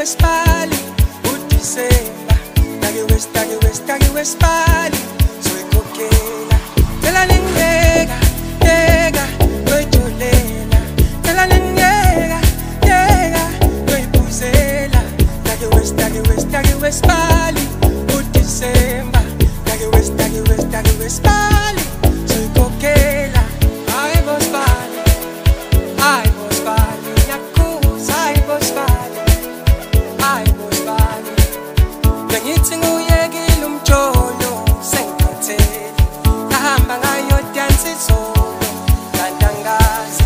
wespali uDisemba dake wespali soyikhokhela phela ningeka yeka loyijolela phela ningeka yeka loyiphuzela dake wespali uDisemba dake wespali soyikhokhela hayi bospali ngiyakuza hayi bospali bengithi nguyekile umjolo sengikhathele ngahamba ngayodansa izolo kantangazi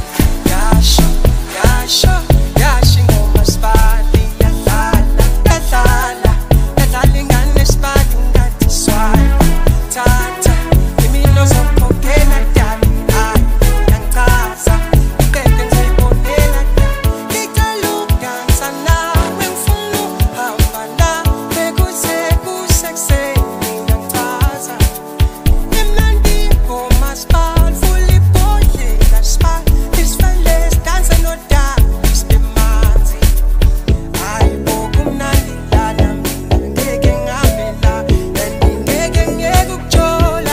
yasho ingoma sipali yadlala ingane sipali ngathi swala thatha imilo zokhokhela dali hayi yangichaza iqede ngizayibonela ngicela ukudansa nawe ngifuna ukuhamba nawe kusekuseni yangichaza imnandi ingoma sipali full ibhodlela sipali isifele sidanse nodali sibemanzi hayi bokumnandi lana mina ngeke ngihambe la ngeke ngiyeke ukujola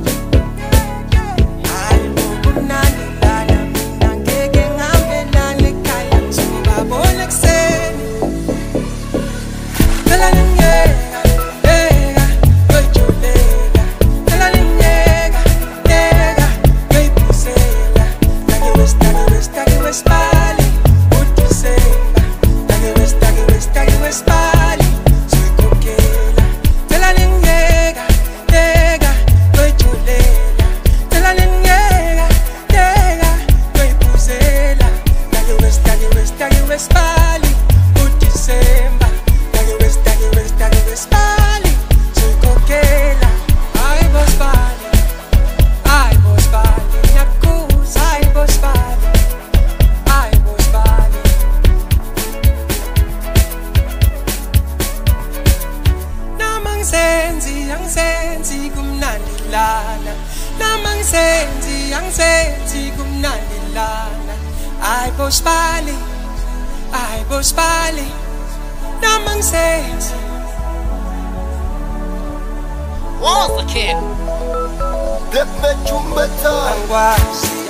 hayi bokumnandi lana mina ngeke ngihambe lana ekhaya ngizobabona ekuseni phela ningeka loyijolela phela ningeka loyiphuzela dake wespali uDisemba dake wespali soyikhokhela phela ningeka loyijolela phela ningeka loyiphuzela dake wespali uDisemba dake wespali soyikhokhela hayi bospali ngiyakuza hayi bospali nama angisenzi kumnandi lana nama angisenzi kumnandi lana hayi bospali nama angisenzi Was the kid? angikwazi